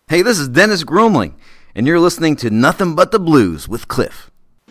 Hey, this is Dennis Grumling, and you're listening to Nothing But the Blues with Cliff.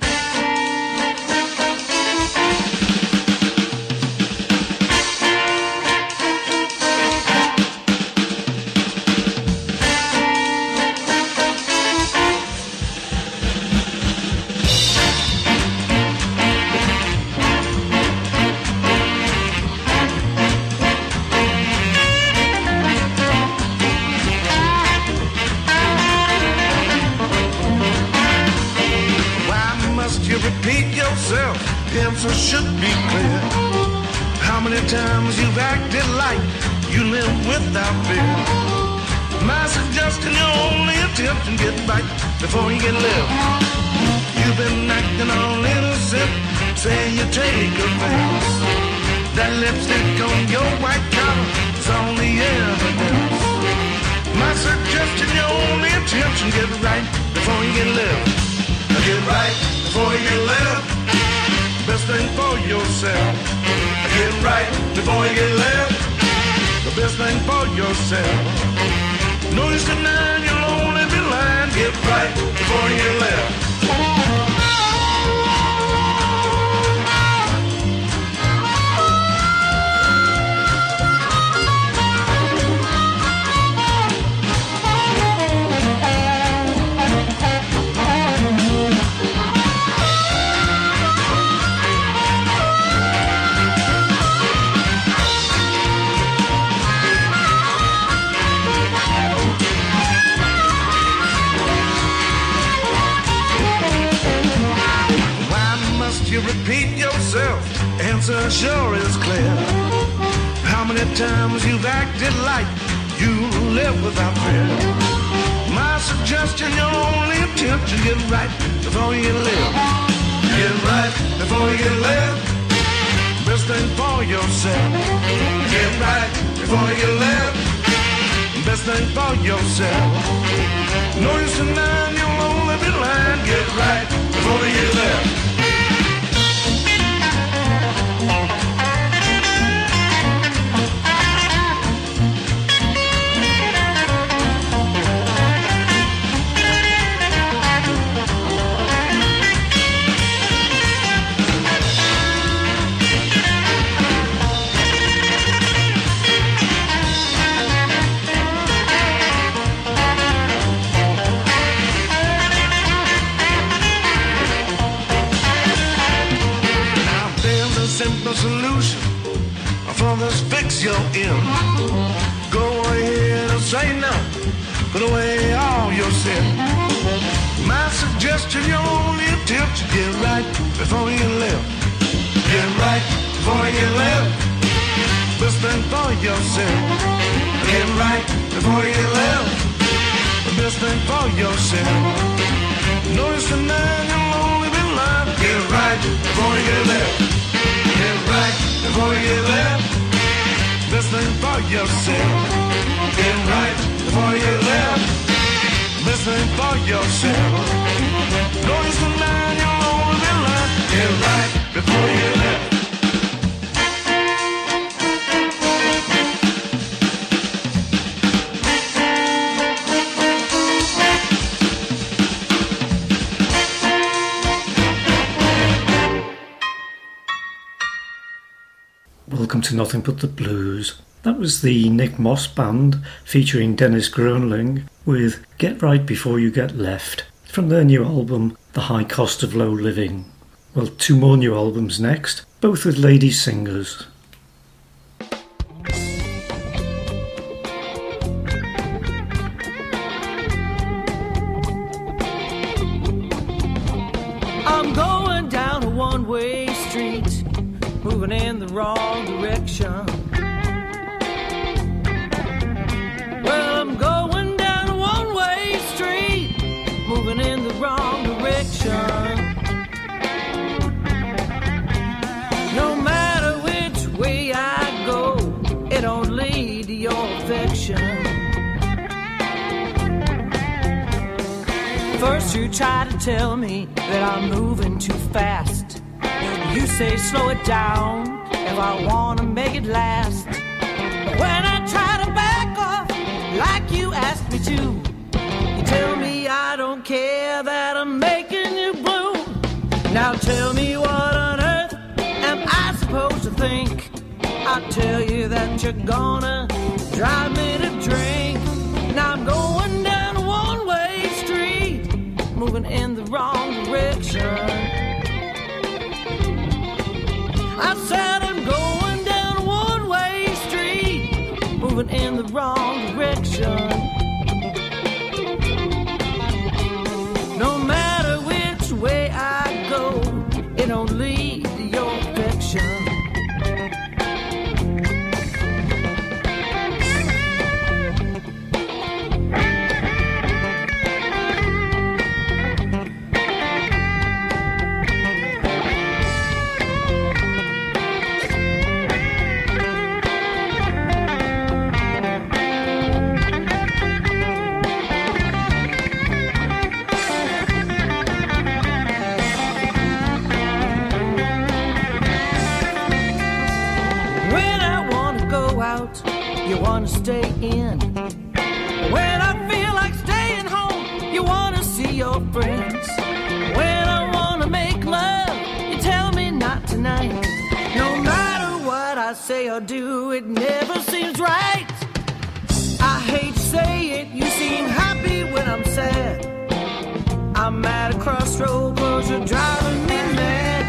Answer should be clear. How many times you've acted like you live without fear? My suggestion, your only attempt to get right before you get left. You've been acting all innocent, saying you take offense. That lipstick on your white collar is only evidence. My suggestion, your only attempt to get right before you get left. Get right before you get left. Best thing for yourself. Get right before you get left. The best thing for yourself. Notice the nine, you'll only be lying. Get right before you get left. You repeat yourself, answer sure is clear. How many times you've acted like you live without fear? My suggestion, your only attempt to get right before you live. Get right before you get left. Best thing for yourself. Get right before you get left. Best thing for yourself. Notice the nine, you'll only be lying. Get right before you get left. Simple solution for this fix you're in. Go ahead and say no. Put away all your sin. My suggestion, your only attempt to get right before you live. Get right before you live. Best thing for yourself. Get right before you live. The best thing for yourself. Notice the man, you'll only be lying. Get right before you live. Get right before you get left. Best thing for yourself. Get right before you get left. Best thing for yourself. Notice the man, you'll only be left. Get right before you get left. Welcome to Nothing But the Blues. That was the Nick Moss Band featuring Dennis Grumling with Get Right Before You Get Left from their new album The High Cost of Low Living. Well, two more new albums next, both with lady singers. I'm going down a one-way street, moving in the wrong direction. Well, I'm going down a one-way street, moving in the wrong direction. No matter which way I go, it don't lead to your affection. First you try to tell me that I'm moving too fast. You say slow it down if I wanna make it last. But when I try to back off like you asked me to, tell me I don't care that I'm making you blue. Now tell me what on earth am I supposed to think? I tell you that you're gonna drive me to drink. Now I'm going down a one-way street, moving in the wrong direction. I said I'm going down a one-way street, moving in the wrong direction. No matter which way I go, it don't lead to your affection. You wanna stay in. When I feel like staying home, you wanna see your friends. When I wanna make love, you tell me not tonight. No matter what I say or do, it never seems right. I hate to say it, you seem happy when I'm sad. I'm at a crossroad 'cause you're driving me mad.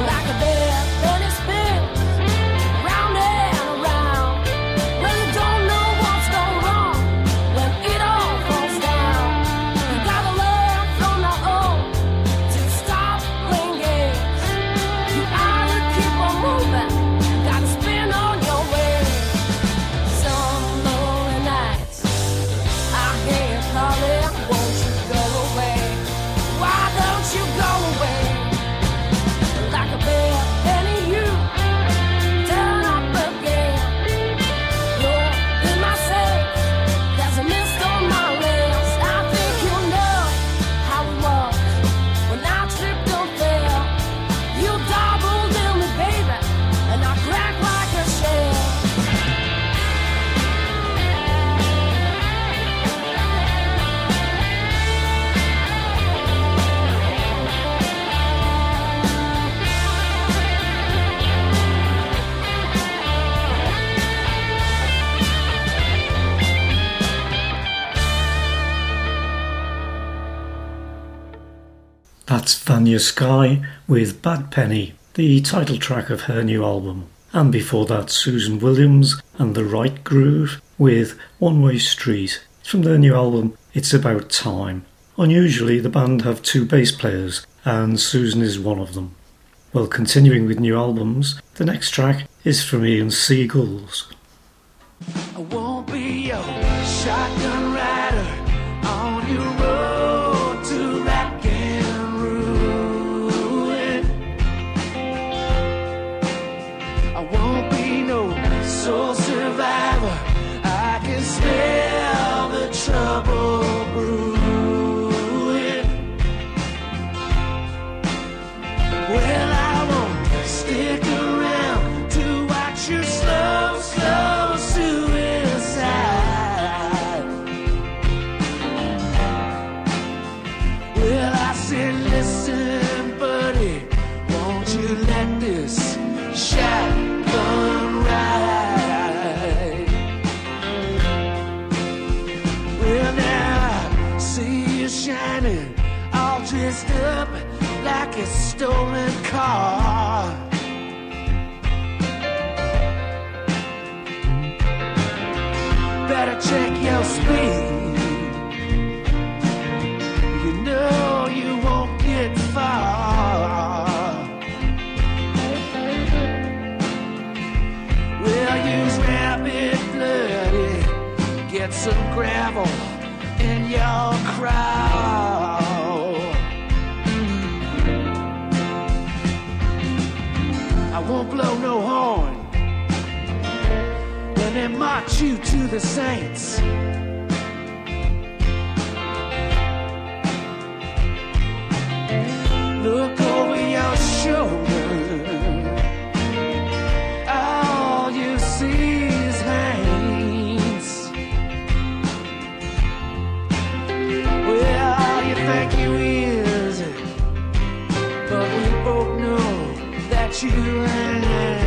Round and around, well, you don't know That's Vanya Sky with Bad Penny, the title track of her new album. And before that, Susan Williams and The Right Groove with One Way Street. It's from their new album, It's About Time. Unusually, the band have two bass players, and Susan is one of them. Well, continuing with new albums, the next track is from Ian Seagulls. I won't be your shotgun rider on your road to rack and ruin. I won't be no soul survivor. I can smell the trouble brewing. Well, I won't stick around to watch your slow suicide. Well, I said, listen, buddy, won't you let this shotgun ride? Well, now I see you shining, all dressed up like a stolen car. Better check your speed. You know you won't get far. Well, use rapid bloody, get some gravel in your crowd. I won't blow no horn when they march you to the saints. Look over your shoulder, all you see is Haynes. Well, all you think you is, but we both know that you ain't.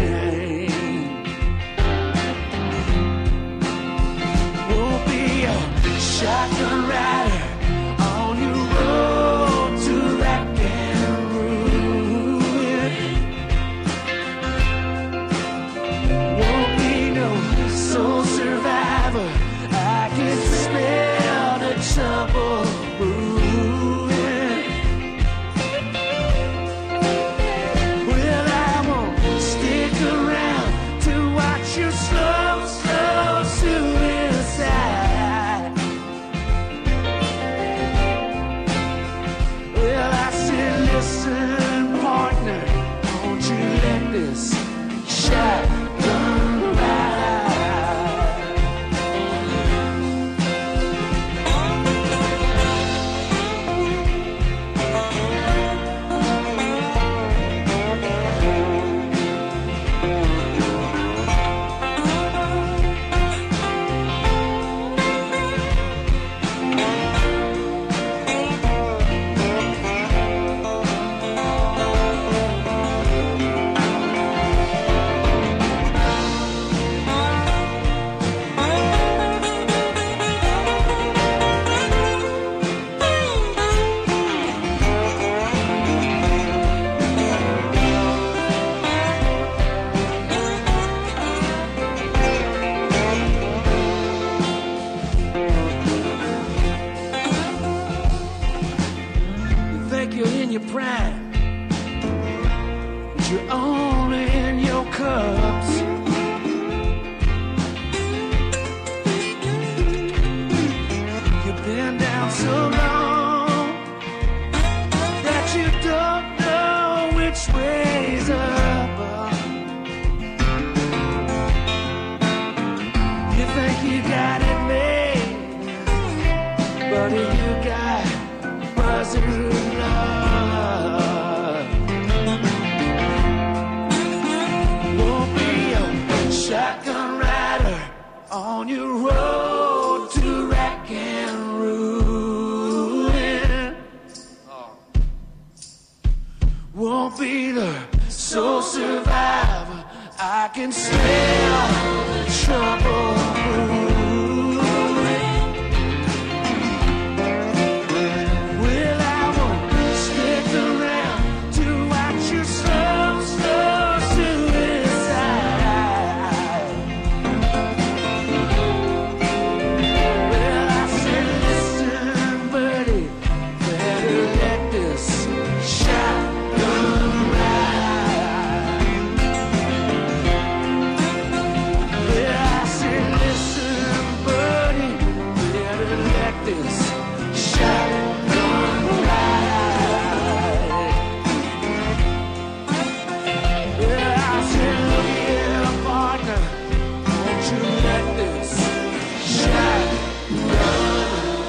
Won't be a shotgun rider on your road to rack and ruin. Won't be no soul survivor. I can smell the trouble brewing. Well, I won't stick around to watch your slow suicide. Well, I said, listen, partner, won't you let this shotgun ride? You think you're in your prime, but you're only in your cups. You've been down so long that you don't know which way's up. You think you got it made, but you got buzzard love. Won't be a shotgun rider on your road to rack and ruin. Won't be the soul survivor. I can smell the trouble brewing. Well, I won't stick you let this shotgun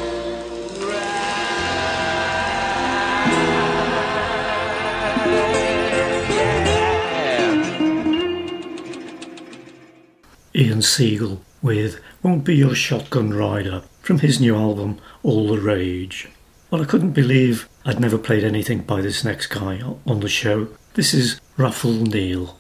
Ian Siegel with Won't Be Your Shotgun Rider from his new album All the Rage. Well, I couldn't believe I'd never played anything by this next guy on the show. This is Raffle Neal.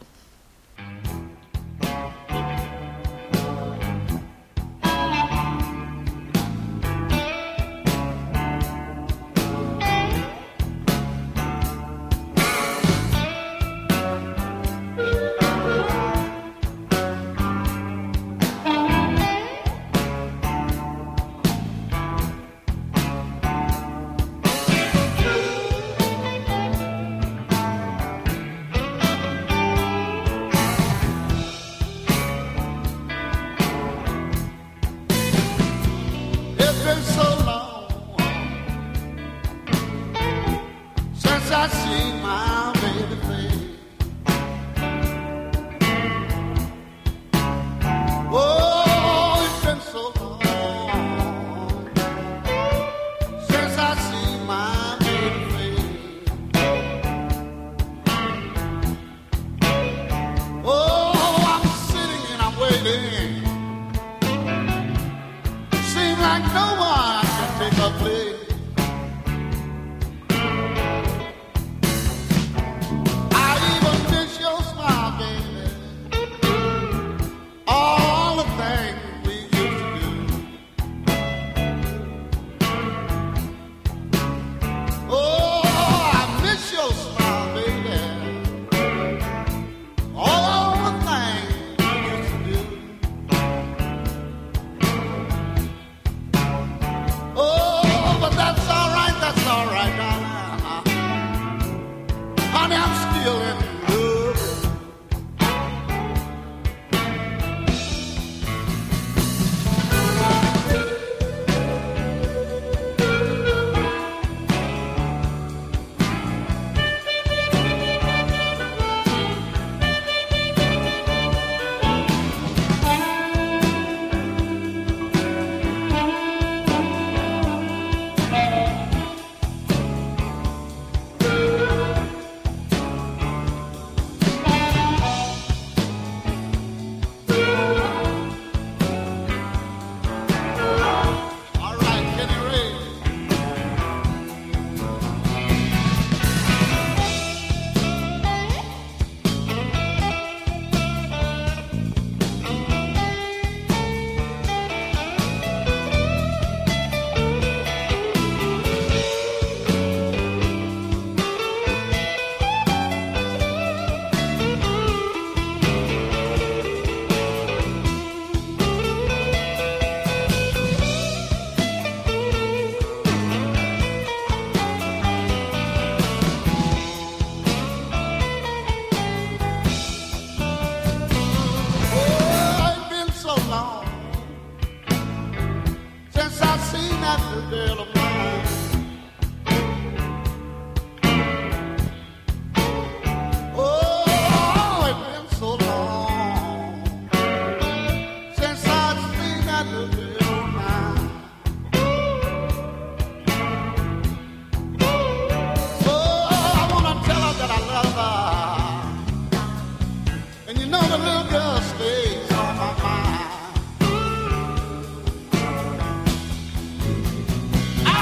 I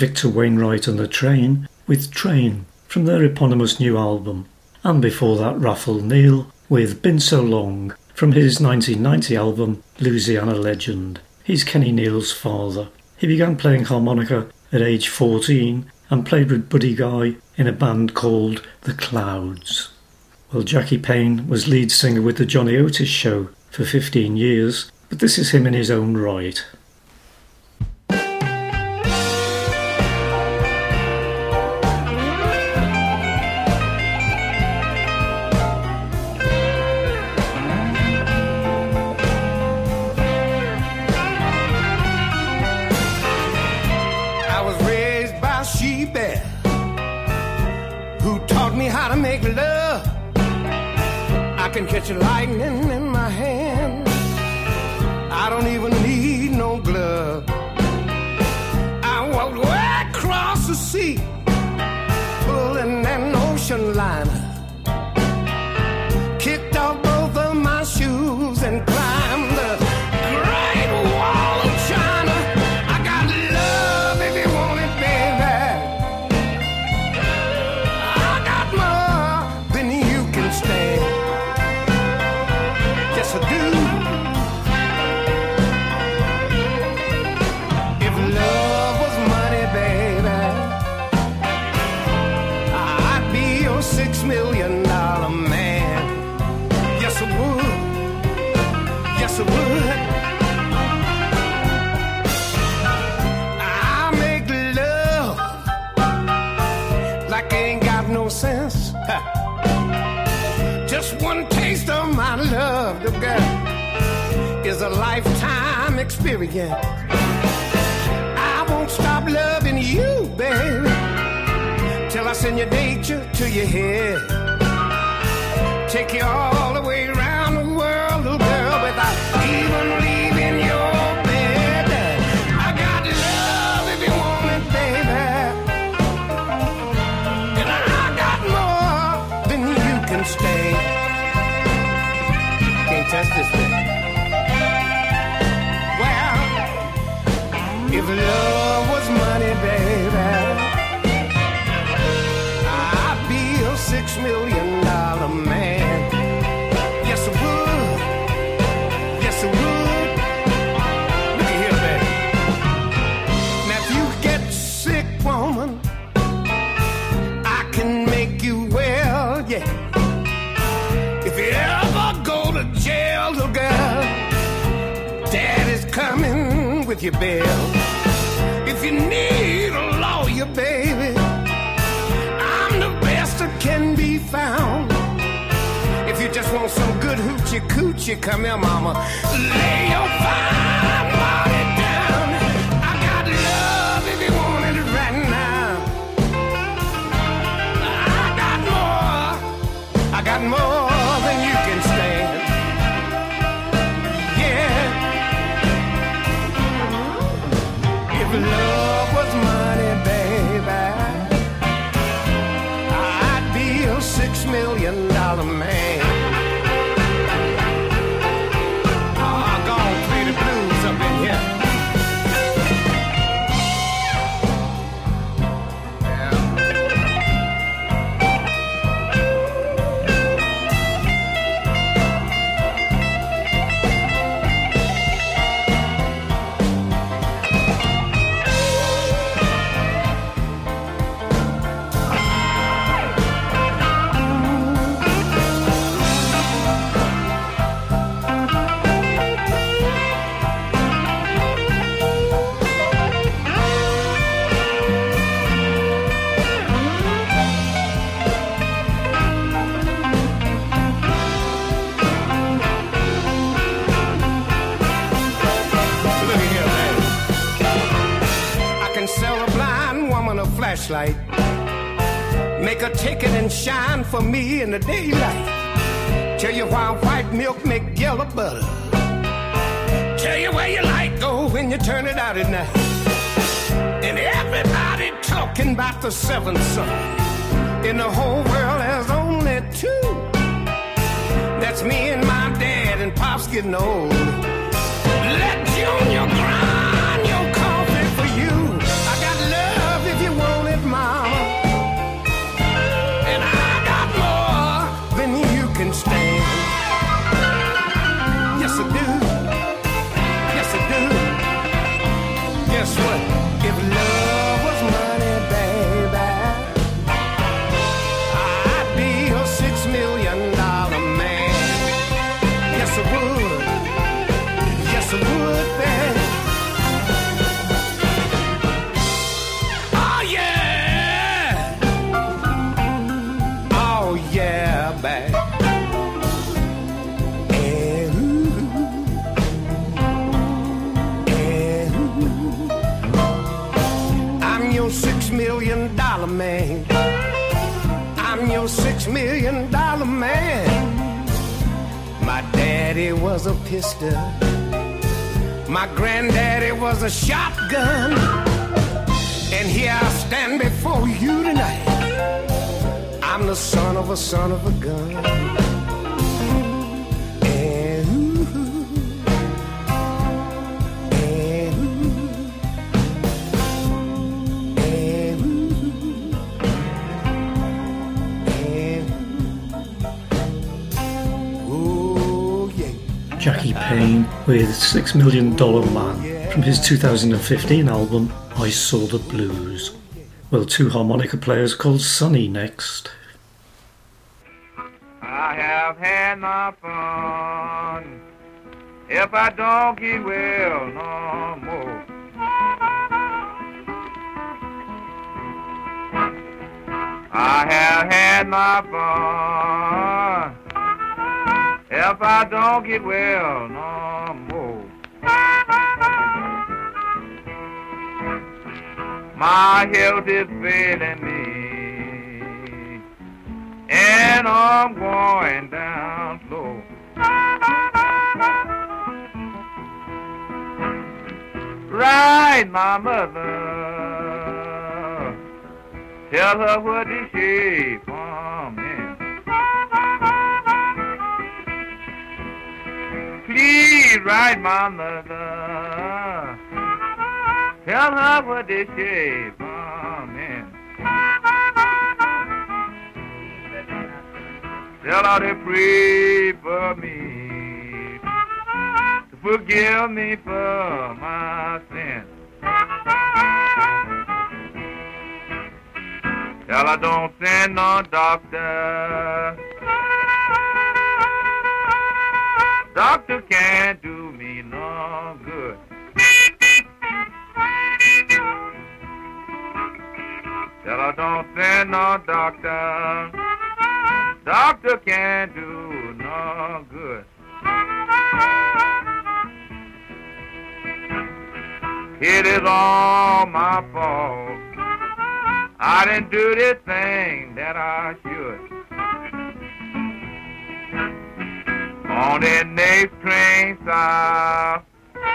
Victor Wainwright and the Train with Train from their eponymous new album. And before that, Raphael Neal with Been So Long from his 1990 album Louisiana Legend. He's Kenny Neal's father. He began playing harmonica at age 14 and played with Buddy Guy in a band called The Clouds. Well, Jackie Payne was lead singer with the Johnny Otis Show for 15 years, but this is him in his own right. I can catch lightning in my hand. I don't even need no glove. I walked way across the sea, pulling an ocean liner. Kicked off both of my shoes and climbed the Great Wall of China. I got love if you want it, baby. I got more than you can stand. Yes, I do. If love was money, baby, I'd be your $6 million man. Yes, I would. Yes, I would. I make love like I ain't got no sense. Just one taste of my love, the girl, is a lifetime experience. I won't stop loving you, baby, till I send your nature to your head. Take you all the way around the world, little girl, without even leaving your bed. I got love if you want it, baby, and I got more than you can stand. Can't touch this thing. Well, if love was money, baby, I'd be a $6 million man. Yes, I would. Yes, I would. Look at here, baby. Now, if you get sick, woman, I can make you well, yeah. If you ever go to jail, little girl, Daddy's coming with your bail. If you need a lawyer, baby, I'm the best that can be found. If you just want some good hoochie coochie, come here, mama, lay your fine body down. I got love if you want it right now. I got more than you can stand. Yeah. If love was money, baby, I'd be a $6 million man. Oh, go on, play the blues up in here. Flashlight, make her take it and shine for me in the daylight. Tell you why white milk make yellow butter. Tell you where your light go when you turn it out at night. And everybody talking about the seventh son. In the whole world there's only two. That's me and my dad, and Pop's getting old. Let Junior grind your coffee for you. I got love I'm your $6 million man. My daddy was a pistol. My granddaddy was a shotgun. And here I stand before you tonight. I'm the son of a gun. And Jackie Payne with $6 Million Man from his 2015 album I Saw the Blues. Well, two harmonica players called Sonny next. I have had my fun. If I don't get well no more, I have had my fun. If I don't get well no more, my health is failing me, and I'm going down slow. Right, my mother, tell her what the shape from me. Please write my mother, tell her what they say from me. Tell her to pray for me, to forgive me for my sins. Tell her don't send no doctor. Doctor can't do me no good. Tell her don't send no doctor. Doctor can't do no good. It is all my fault. I didn't do this thing that I should. On that next train south,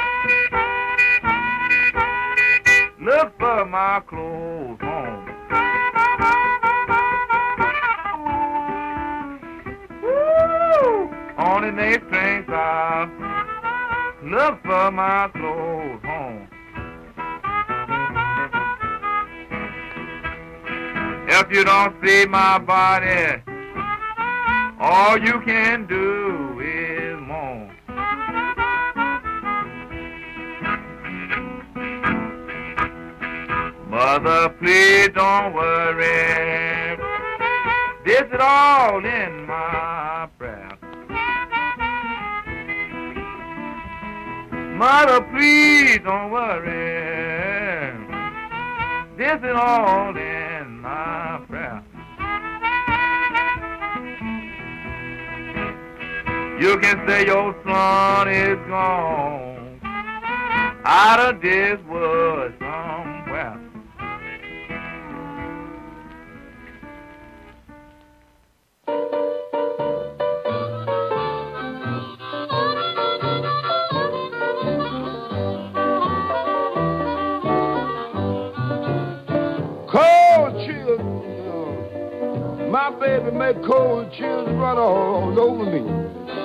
look for my clothes home. Woo! On the next train south, look for my clothes home. If you don't see my body, all you can do is moan. Mother, please don't worry. This is all in my prayer. Mother, please don't worry. This is all in my prayer. You can say your son is gone out of this world somewhere. Cold chills, my baby make cold chills run all over me.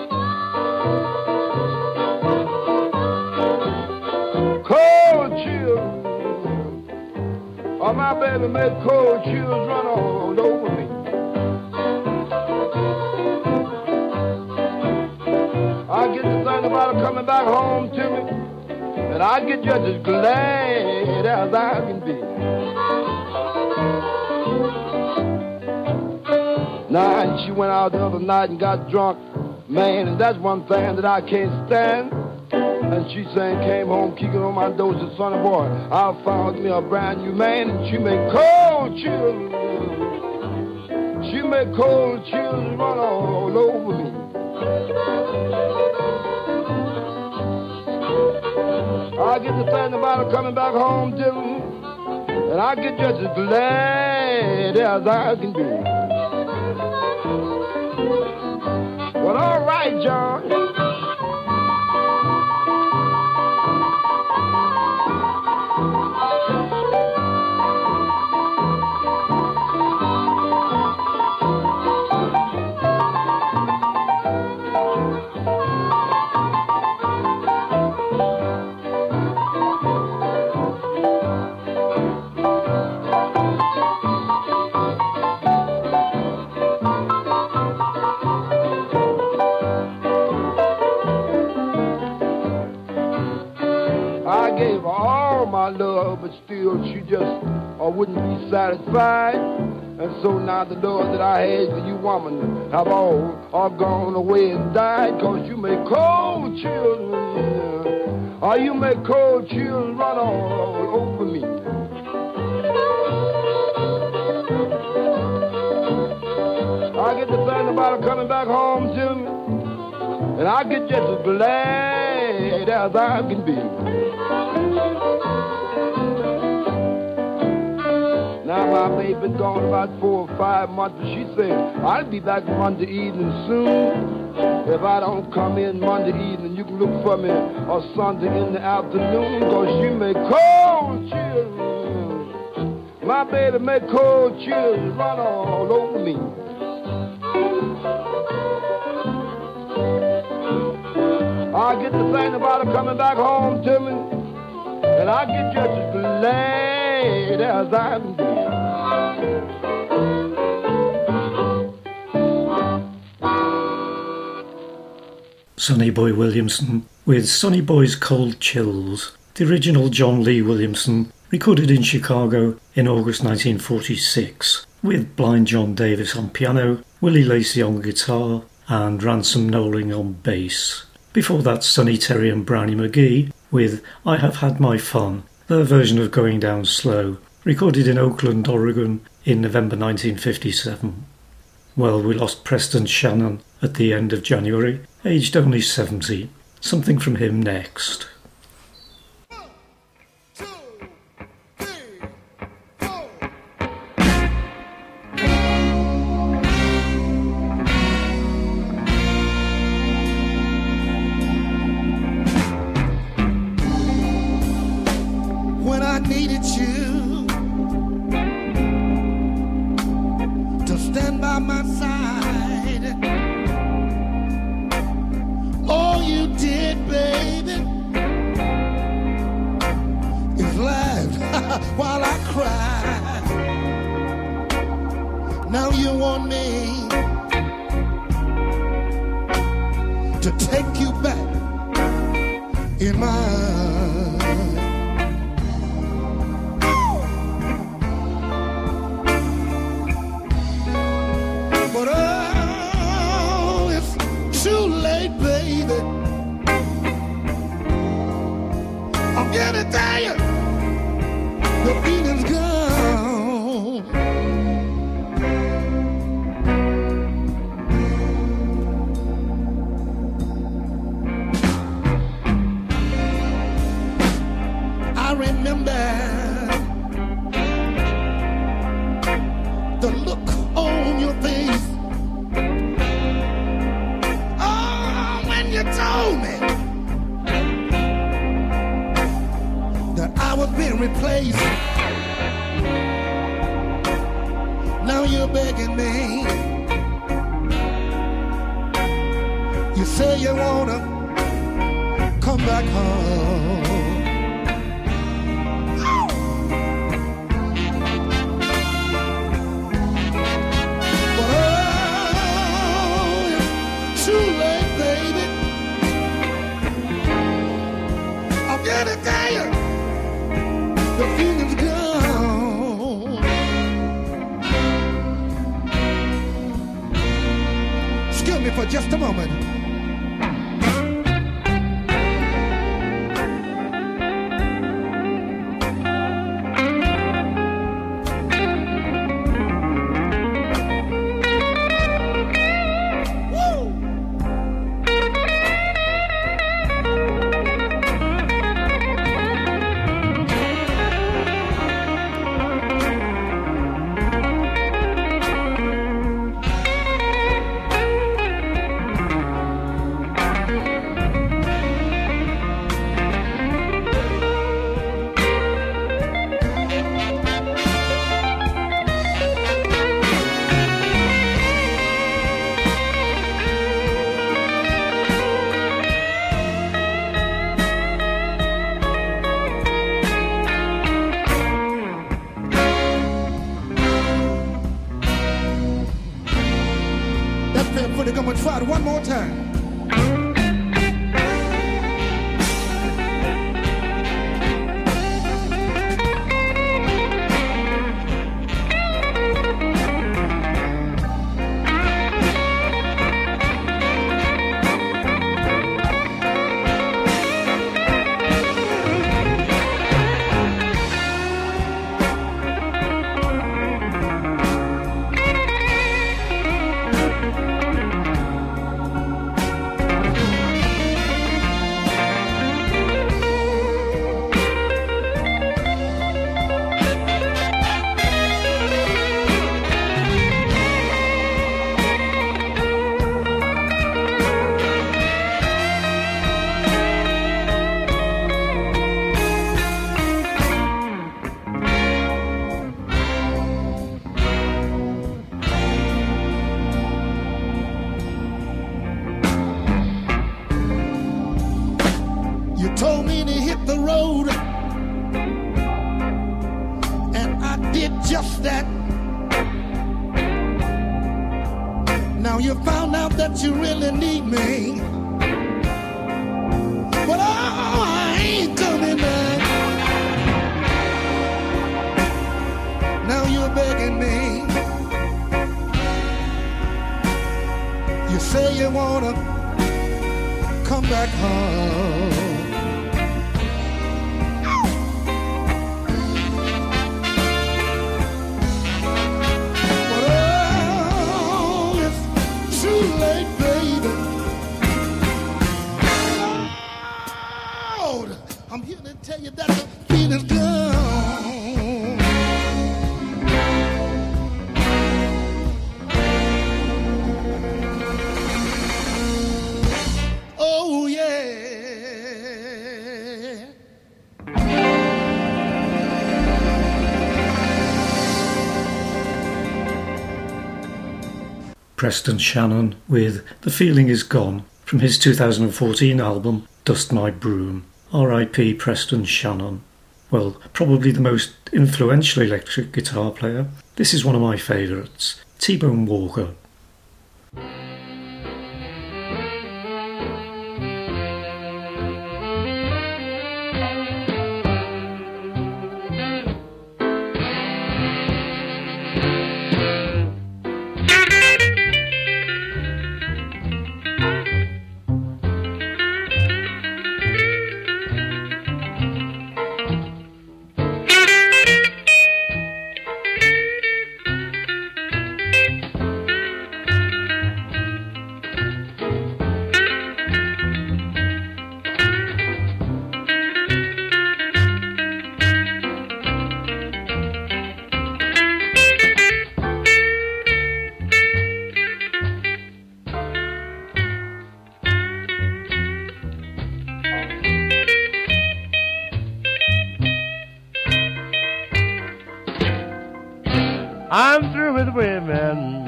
Oh, my baby made cold chills run all over me. I get to think about her coming back home to me, and I get just as glad as I can be. Now, and she went out the other night and got drunk, man, and that's one thing that I can't stand. And she saying, came home, kicking on my door, said, sonny boy, I found me a brand new man, and she made cold chills. She made cold chills run all over me. I get to thinking about her coming back home to me, and I get just as glad as I can be. John. I gave her all my love, but still she just wouldn't be satisfied. And so now the love that I had for you, woman, have all gone away and died. Cause you make cold children, you make cold children run all over me. I get to thinking about her coming back home to me, and I get just as glad as I can be. Now my baby been gone about 4 or 5 months, but she said, I'll be back Monday evening soon. If I don't come in Monday evening, you can look for me on Sunday in the afternoon, cause she make cold children. My baby make cold children run all over me. I get to thinking about her coming back home to me, and I get just as glad as I can be. Sonny Boy Williamson with Sonny Boy's Cold Chills. The original John Lee Williamson, recorded in Chicago in August 1946, with Blind John Davis on piano, Willie Lacey on guitar, and Ransom Knowling on bass. Before that, Sonny Terry and Brownie McGee with I Have Had My Fun, their version of Going Down Slow, recorded in Oakland, Oregon in November 1957. Well, we lost Preston Shannon at the end of January, aged only 70. Something from him next. there, pretty. I'm gonna try it one more time. Told me to hit the road, and I did just that. Now you found out that you really need me, but I ain't coming back. Now you're begging me. You say you wanna come back home. I'm here to tell you that the feeling's gone. Oh yeah. Preston Shannon with The Feeling Is Gone from his 2014 album Dust My Broom. R.I.P. Preston Shannon. Well, probably the most influential electric guitar player. This is one of my favourites, T-Bone Walker. I'm through with women,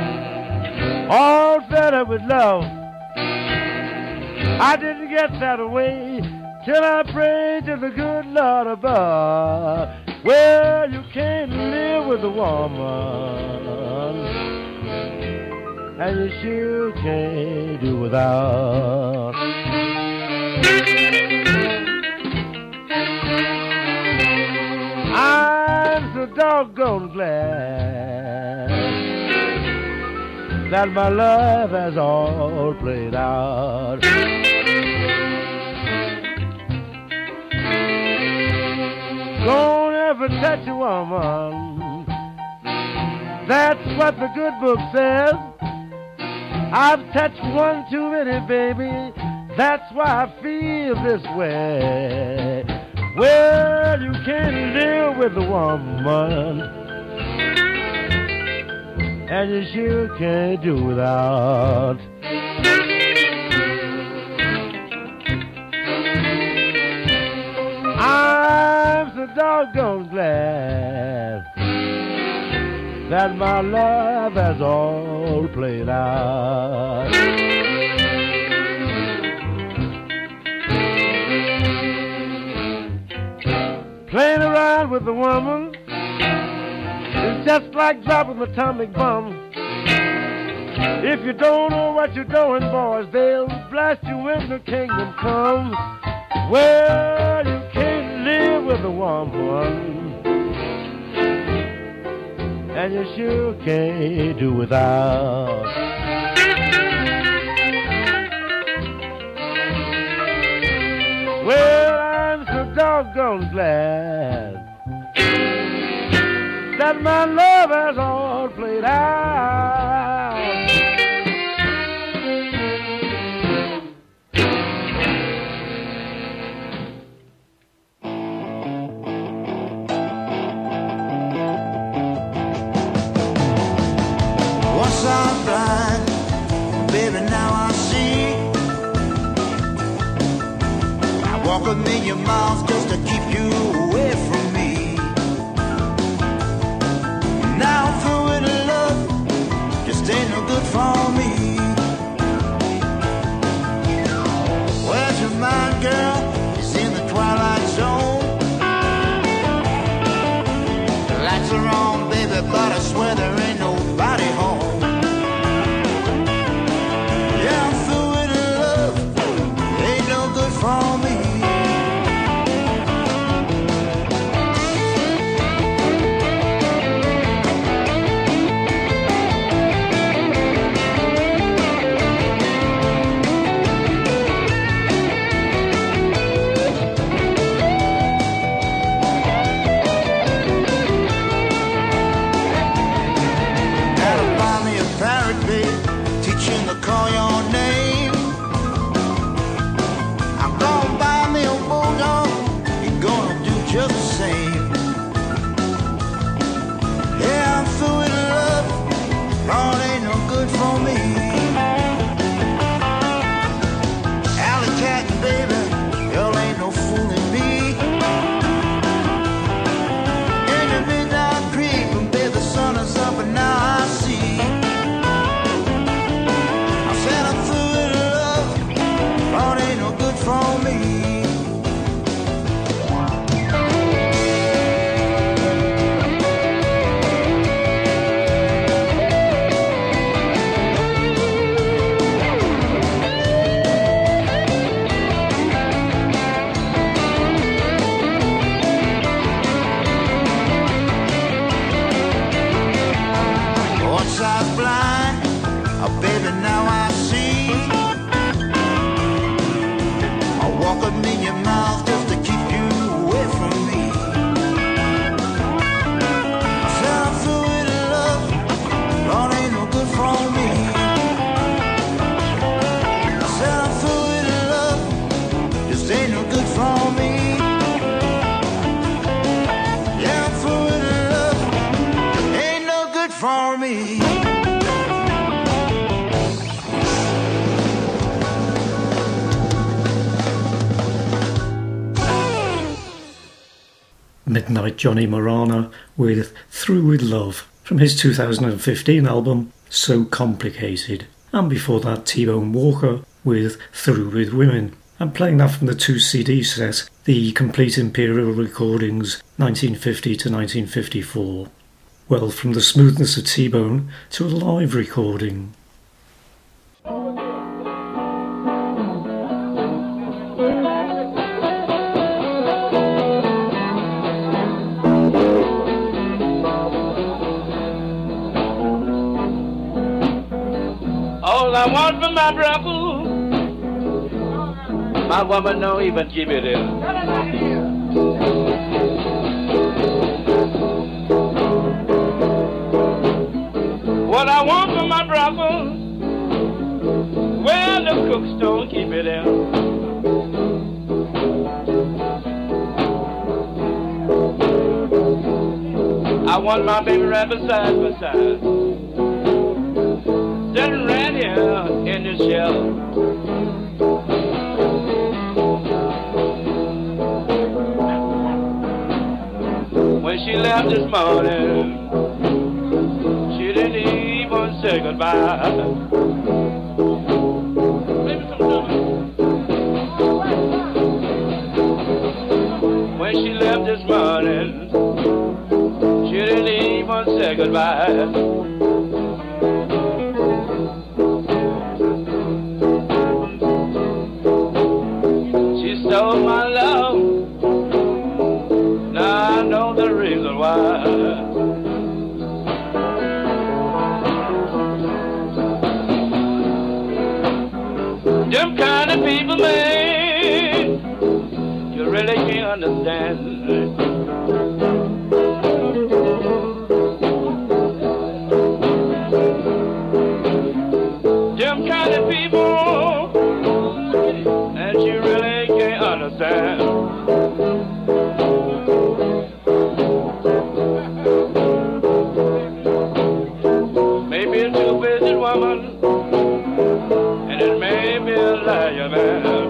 all fed up with love. I didn't get that way till I prayed to the good Lord above. Well, you can't live with a woman, and you sure can't do without. I'm so doggone glad that my love has all played out. Don't ever touch a woman, that's what the good book says. I've touched one too many, baby, that's why I feel this way. Well, you can't live with a woman, and you sure can't do without. I'm so doggone glad that my love has all played out. Playing around with a woman is just like dropping an atomic bomb. If you don't know what you're doing, boys, they'll blast you when the kingdom comes. Well, you can't live with a woman, and you sure can't do without. Well, I'm so doggone glad that my love has all played out. Once I'm blind, baby, now I see. I walk a million miles just to keep you away from me. Now I'm through with love, just ain't no good for me. Where's your mind, girl? It's in the twilight zone. The lights are on, baby, but I swear there ain't nobody home. Yeah, I'm through with love, ain't no good for me. Teaching to call your name. I'm gonna buy me a bulldog. You're gonna do just the same. Yeah, I'm through with love. Lord, ain't no good for me. Alley cat, baby, y'all ain't no fooling me. In the midnight creep, baby, the sun is up and now I see. For me. Once I was blind, oh baby, now I see. Walk a million miles just to keep you away from me. I said I'm through with love, Lord, ain't no good for me. I said I'm through with love, just ain't no good for me. Yeah, I'm through with love, ain't no good for me. Midnight Johnny Morana with Through With Love from his 2015 album So Complicated, and before that T-Bone Walker with Through With Women, and playing that from the 2 CD set, the Complete Imperial Recordings 1950 to 1954. Well, from the smoothness of T-Bone to a live recording. All I want for my brother, my woman don't even give it in. What I want for my brother, well, the cooks don't keep it in. I want my baby right beside my side, sitting right here in the shell. When she left this morning, she didn't even say goodbye. When she left this morning, she didn't even say goodbye. Them kind of people, man, you really can't understand. Them kind of people that you really can't understand. Maybe a two-faced woman, and it may be a liar, man.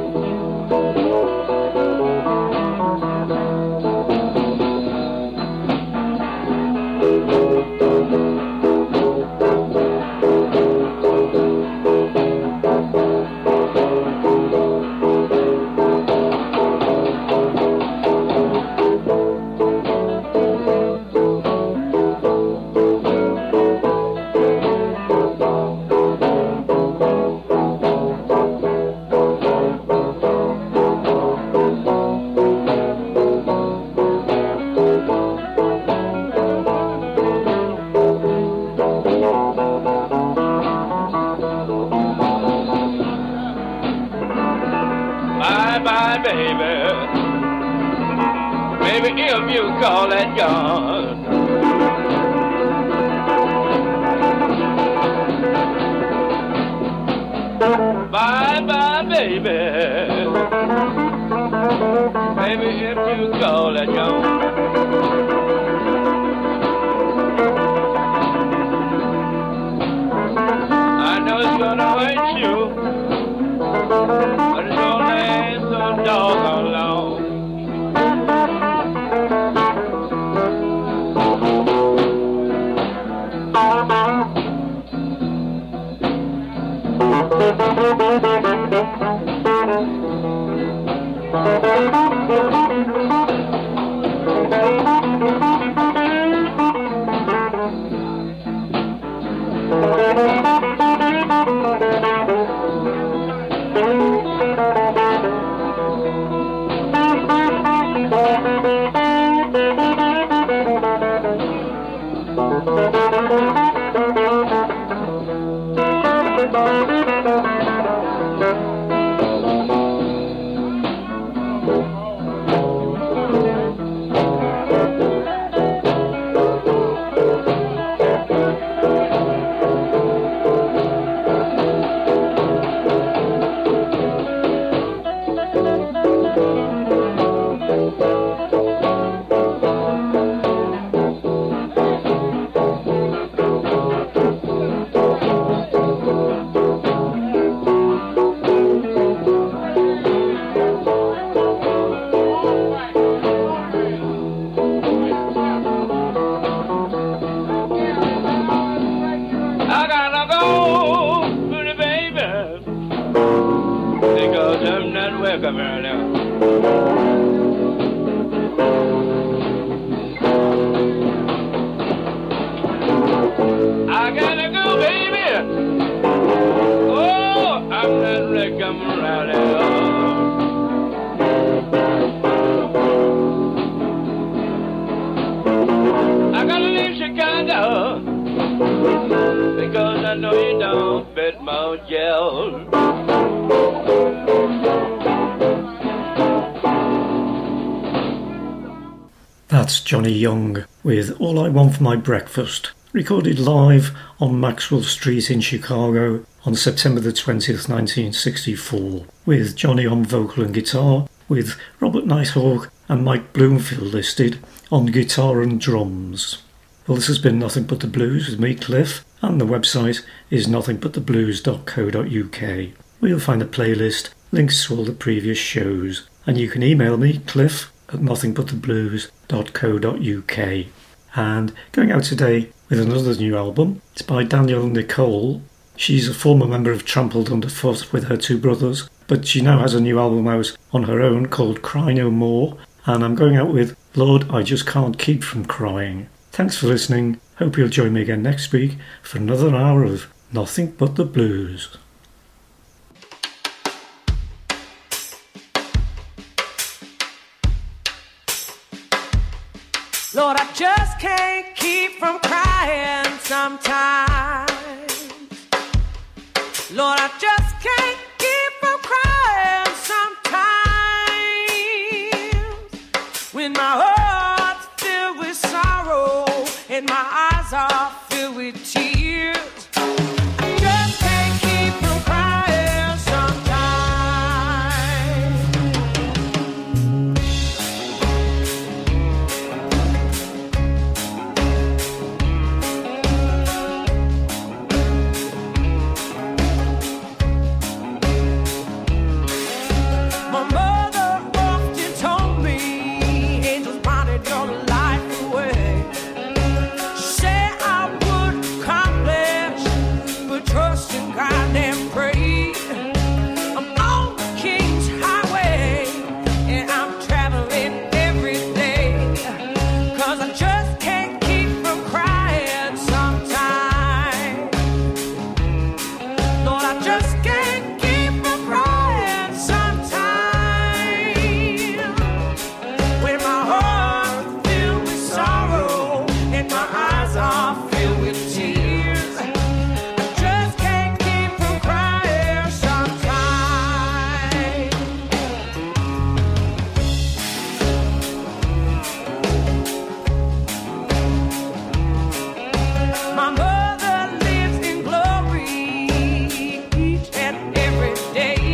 Bye-bye, baby. Maybe if you call that gun. Bye-bye, baby. Maybe if you call that gun. I know it's gonna hurt you, but it's only so doggone long. That's Johnny Young with All I Want for My Breakfast, recorded live on Maxwell Street in Chicago on September the 20th, 1964, with Johnny on vocal and guitar, with Robert Nighthawk and Mike Bloomfield listed on guitar and drums. Well, this has been Nothing But the Blues with me, Cliff, and the website is nothingbuttheblues.co.uk, where you'll find a playlist, links to all the previous shows, and you can email me, Cliff, at nothingbuttheblues.co.uk. And going out today with another new album. It's by Danielle Nicole. She's a former member of Trampled Underfoot with her two brothers, but she now has a new album out on her own called Cry No More, and I'm going out with Lord, I Just Can't Keep From Crying. Thanks for listening. Hope you'll join me again next week for another hour of Nothing But the Blues. Lord, I just can't keep from crying sometimes. Lord, I just can't keep and my eyes are filled with tears. I just can't keep from crying sometimes. My mother often told me angels wanted your life away. She said I would accomplish, but trust in God and pray. I'm on the King's highway, and I'm traveling every day. 'Cause I just can't keep from crying sometimes. Lord, I just can't keep from crying sometimes. When my heart filled with sorrow and my eyes are filled with tears, I just can't keep from crying sometimes. My mother lives in glory each and every day.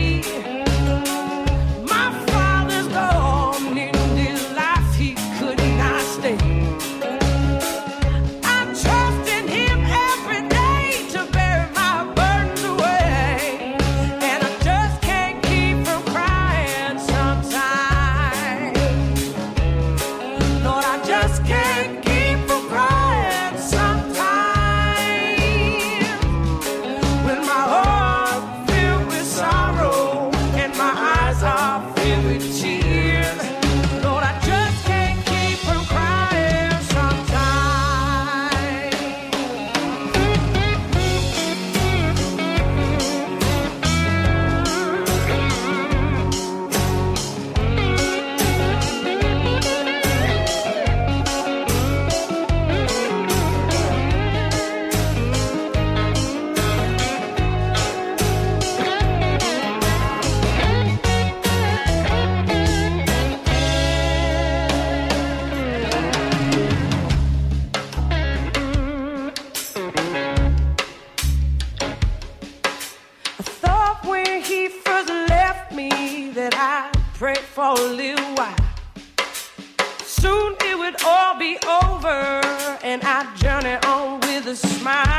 My father's gone in this life, he could not stay. I trust in him every day to bear my burdens away. And I just can't keep from crying sometimes. Lord, I just can't keep from crying sometimes. When my heart filled with sorrow and my eyes are filled with tears, Lord, I just can't keep from crying sometimes. I thought when he first left me that I'd pray for a little while. Soon it would all be over and I'd journey on with a smile.